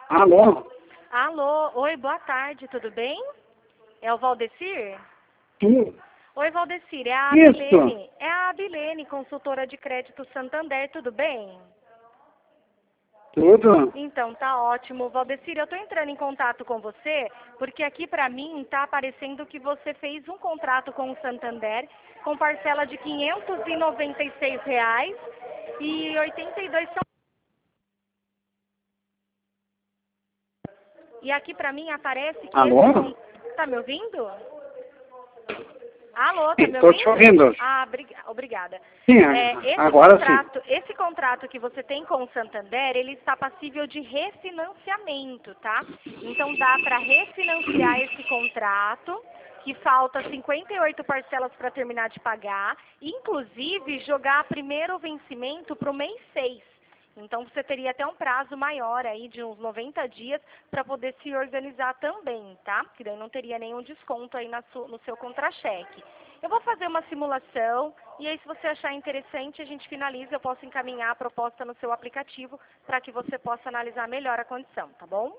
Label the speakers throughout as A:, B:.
A: Alô?
B: Alô, oi, boa tarde, tudo bem? É o Valdecir?
A: Tu?
B: Oi, Valdecir, é a
A: Isso.
B: Abilene. É a Abilene, consultora de crédito Santander, tudo bem?
A: Tudo?
B: Então, tá ótimo. Valdecir, eu tô entrando em contato com você, porque aqui pra mim tá aparecendo que você fez um contrato com o Santander com parcela de R$ 596,82 centavos. E aqui pra mim aparece que
A: Alô?
B: Tá me ouvindo? Alô, tá me
A: Estou te
B: ouvindo?
A: ouvindo.
B: Ah, obrigada.
A: Sim, agora sim.
B: Esse contrato que você tem com o Santander, ele está passível de refinanciamento, tá? Então dá para refinanciar esse contrato, que falta 58 parcelas para terminar de pagar, inclusive jogar primeiro vencimento para o mês 6. Então você teria até um prazo maior aí de uns 90 dias para poder se organizar também, tá? Que daí não teria nenhum desconto aí no seu contra-cheque. Eu vou fazer uma simulação e aí se você achar interessante a gente finaliza, eu posso encaminhar a proposta no seu aplicativo para que você possa analisar melhor a condição, tá bom?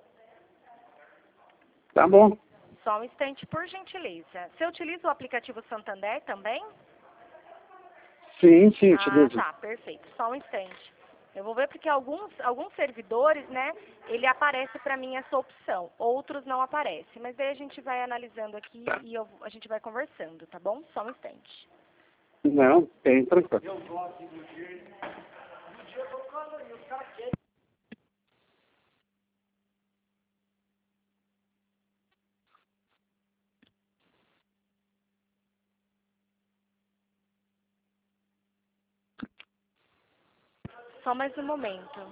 A: Tá bom.
B: Só um instante, por gentileza. Você utiliza o aplicativo Santander também?
A: Sim,
B: Ah,
A: utilizo.
B: tá, perfeito. Só um instante. Eu vou ver porque alguns servidores, né, ele aparece para mim essa opção, outros não aparecem. Mas aí a gente vai analisando aqui e a gente vai conversando, tá bom? Só um instante.
A: Não, bem tranquilo.
B: Só mais um momento.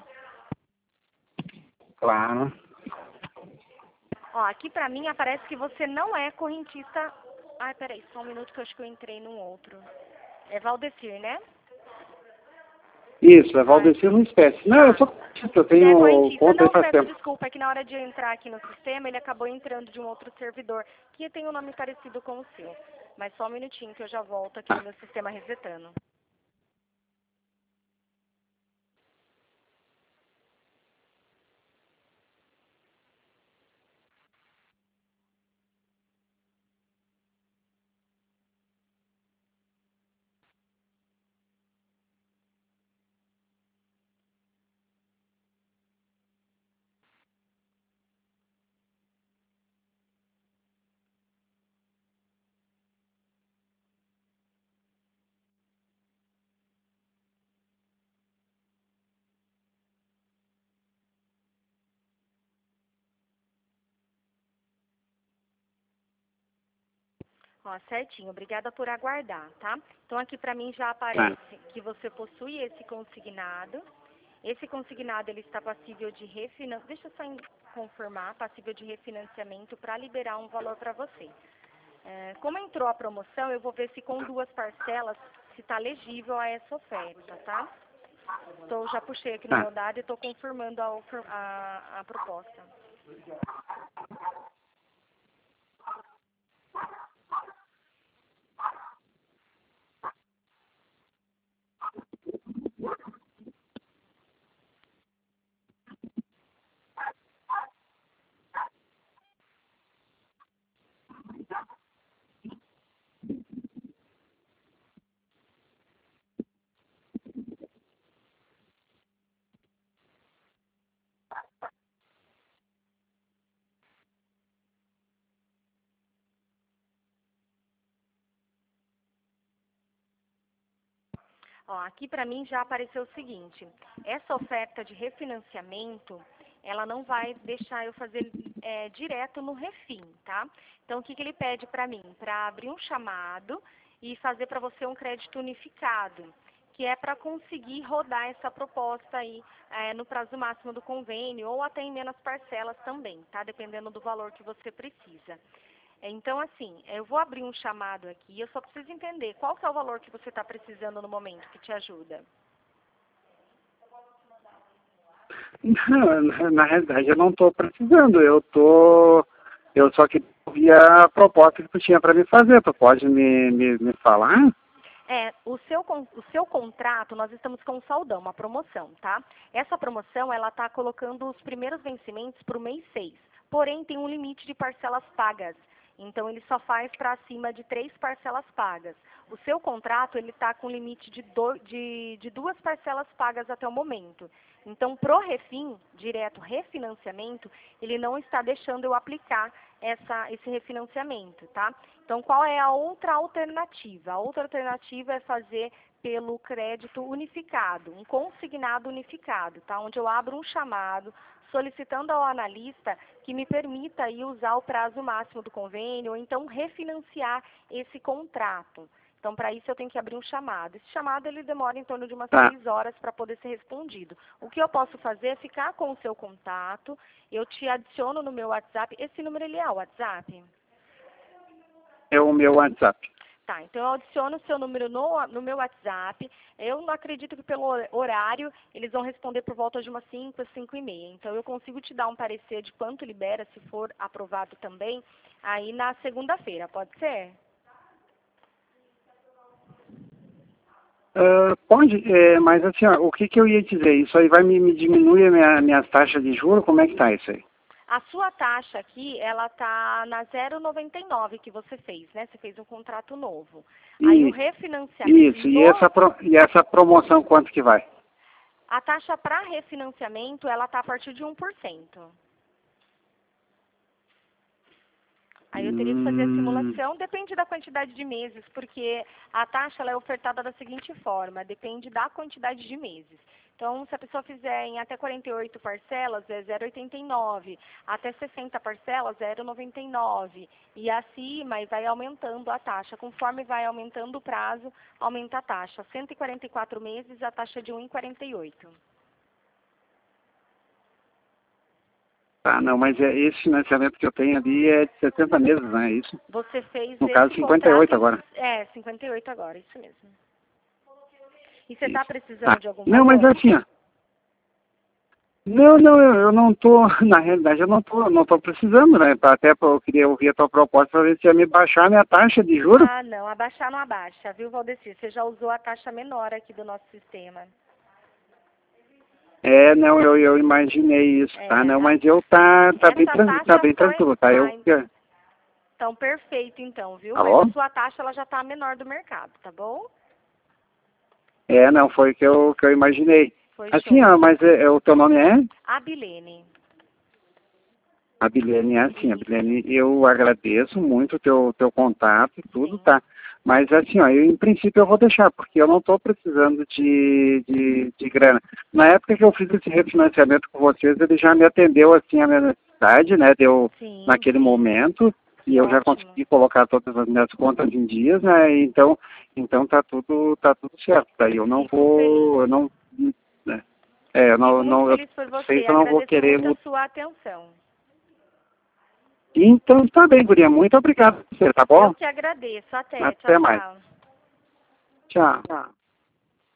A: Claro.
B: Ó, aqui pra mim aparece que você não é correntista. Ai, peraí, só um minuto que eu acho que eu entrei num outro. É Valdecir, né?
A: Isso, é Valdecir no espécie. Não, eu sou correntista, eu
B: Você é
A: tenho
B: correntista?
A: conta aí
B: Não,
A: faz
B: peço
A: tempo.
B: desculpa, é que na hora de entrar aqui no sistema, ele acabou entrando de um outro servidor, que tem um nome parecido com o seu. Mas só um minutinho que eu já volto aqui no
A: Tá.
B: meu sistema resetando. Ó, certinho, obrigada por aguardar, tá? Então aqui pra mim já aparece que você possui esse consignado. Esse consignado ele está passível de refinanciamento. Deixa eu só confirmar, passível de refinanciamento para liberar um valor para você. Como entrou a promoção, eu vou ver se com 2 parcelas se está legível a essa oferta, tá? Então já puxei aqui no
A: Tá.
B: meu dado e estou confirmando a proposta. Ó, aqui para mim já apareceu o seguinte, essa oferta de refinanciamento, ela não vai deixar eu fazer direto no refim, tá? Então o que ele pede para mim? Para abrir um chamado e fazer para você um crédito unificado, que é para conseguir rodar essa proposta aí no prazo máximo do convênio ou até em menos parcelas também, tá? Dependendo do valor que você precisa. Então, assim, eu vou abrir um chamado aqui, eu só preciso entender qual que é o valor que você está precisando no momento que te ajuda.
A: Não, na realidade eu não estou precisando, eu só que vi a proposta que tu tinha para me fazer, tu pode me falar?
B: O seu contrato, nós estamos com um saldão, uma promoção, tá? Essa promoção, ela tá colocando os primeiros vencimentos para o mês 6. Porém, tem um limite de parcelas pagas. Então, ele só faz para acima de 3 parcelas pagas. O seu contrato, ele está com limite de 2 parcelas pagas até o momento. Então, pro Refin, direto refinanciamento, ele não está deixando eu aplicar esse refinanciamento, tá? Então, qual é a outra alternativa? A outra alternativa é fazer pelo crédito unificado, um consignado unificado, tá? Onde eu abro um chamado solicitando ao analista que me permita aí usar o prazo máximo do convênio ou então refinanciar esse contrato. Então, para isso, eu tenho que abrir um chamado. Esse chamado, ele demora em torno de umas 6 horas para poder ser respondido. O que eu posso fazer é ficar com o seu contato, eu te adiciono no meu WhatsApp. Esse número, ele é o WhatsApp?
A: É o meu WhatsApp.
B: Tá, então eu adiciono o seu número no meu WhatsApp. Eu não acredito que pelo horário eles vão responder por volta de umas 5, 5h30. Então eu consigo te dar um parecer de quanto libera, se for aprovado também, aí na segunda-feira, pode ser?
A: Pode, mas assim, ó, o que eu ia dizer? Isso aí vai me diminuir minhas taxas de juros? Como é que tá isso aí?
B: A sua taxa aqui, ela tá na 0,99 que você fez, né? Você fez um contrato novo. Aí o refinanciamento...
A: Isso, e essa promoção quanto que vai?
B: A taxa para refinanciamento, ela tá a partir de 1%. Aí eu teria que fazer a simulação, depende da quantidade de meses, porque a taxa ela é ofertada da seguinte forma, depende da quantidade de meses. Então, se a pessoa fizer em até 48 parcelas, é 0,89. Até 60 parcelas, 0,99. E acima, e vai aumentando a taxa. Conforme vai aumentando o prazo, aumenta a taxa. 144 meses, a taxa de 1,48.
A: Tá, não, mas esse financiamento que eu tenho ali é de 70 meses, não é isso?
B: Você fez
A: no caso, 58 agora.
B: 58 agora, isso mesmo. E você está precisando de algum valor?
A: Não, mas assim, ó. Não, eu não tô, na realidade eu não tô precisando, né? Eu queria ouvir a tua proposta para ver se ia me baixar a minha taxa de juros.
B: Ah, não, abaixar não abaixa, viu, Valdecir? Você já usou a taxa menor aqui do nosso sistema.
A: Não, eu imaginei isso, tá? Não, mas eu tá bem tranquilo, tá?
B: Então, perfeito, então, viu?
A: Alô?
B: Mas a sua taxa, ela já tá menor do mercado, tá bom?
A: Não, foi o que eu imaginei.
B: Foi
A: Assim,
B: show.
A: ó, mas o teu nome é?
B: Abilene.
A: Abilene, assim, Abilene, eu agradeço muito o teu contato e tudo, sim, tá? Mas assim, ó, em princípio eu vou deixar, porque eu não estou precisando de grana. Na época que eu fiz esse refinanciamento com vocês, ele já me atendeu, assim, a minha necessidade, né? Deu naquele momento, e eu já consegui colocar todas as minhas contas em dias, né? Então tá tudo certo. Daí eu não vou, eu não, né? Eu sei que eu não vou querer
B: muito a sua atenção.
A: Então, tá bem, guria. Muito obrigado por você, tá bom?
B: Eu que agradeço. Até
A: mais.
B: tchau.
A: Tchau.